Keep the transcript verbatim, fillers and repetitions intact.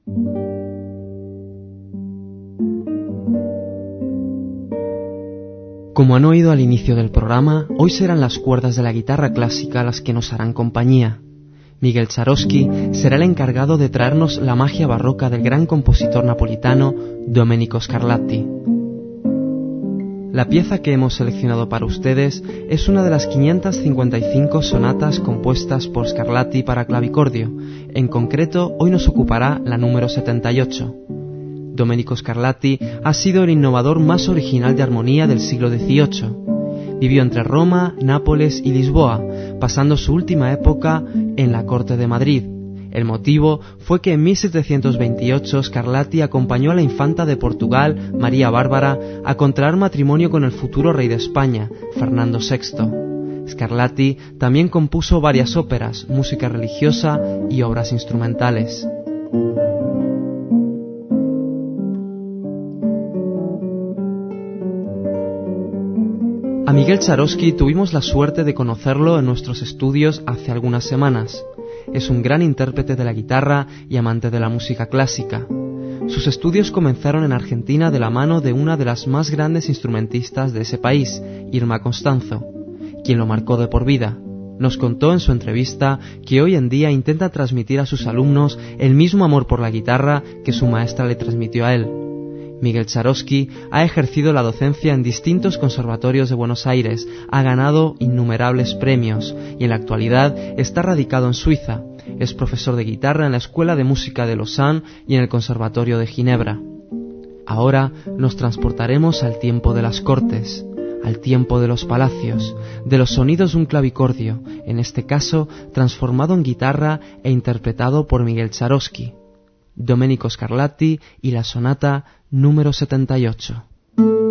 Como han oído al inicio del programa, hoy serán las cuerdas de la guitarra clásica las que nos harán compañía. Miguel Charosky será el encargado de traernos la magia barroca del gran compositor napolitano Domenico Scarlatti. La pieza que hemos seleccionado para ustedes es una de las quinientas cincuenta y cinco sonatas compuestas por Scarlatti para clavicordio. En concreto, hoy nos ocupará la número setenta y ocho. Domenico Scarlatti ha sido el innovador más original de armonía del siglo dieciocho. Vivió entre Roma, Nápoles y Lisboa, pasando su última época en la corte de Madrid. El motivo fue que en mil setecientos veintiocho Scarlatti acompañó a la infanta de Portugal, María Bárbara, a contraer matrimonio con el futuro rey de España, Fernando sexto. Scarlatti también compuso varias óperas, música religiosa y obras instrumentales. A Miguel Charosky tuvimos la suerte de conocerlo en nuestros estudios hace algunas semanas. Es un gran intérprete de la guitarra y amante de la música clásica. Sus estudios comenzaron en Argentina de la mano de una de las más grandes instrumentistas de ese país, Irma Constanzo, quien lo marcó de por vida. Nos contó en su entrevista que hoy en día intenta transmitir a sus alumnos el mismo amor por la guitarra que su maestra le transmitió a él. Miguel Charosky ha ejercido la docencia en distintos conservatorios de Buenos Aires, ha ganado innumerables premios y en la actualidad está radicado en Suiza. Es profesor de guitarra en la Escuela de Música de Lausanne y en el Conservatorio de Ginebra. Ahora nos transportaremos al tiempo de las cortes, al tiempo de los palacios, de los sonidos de un clavicordio, en este caso transformado en guitarra e interpretado por Miguel Charosky. Domenico Scarlatti y la sonata número setenta y ocho.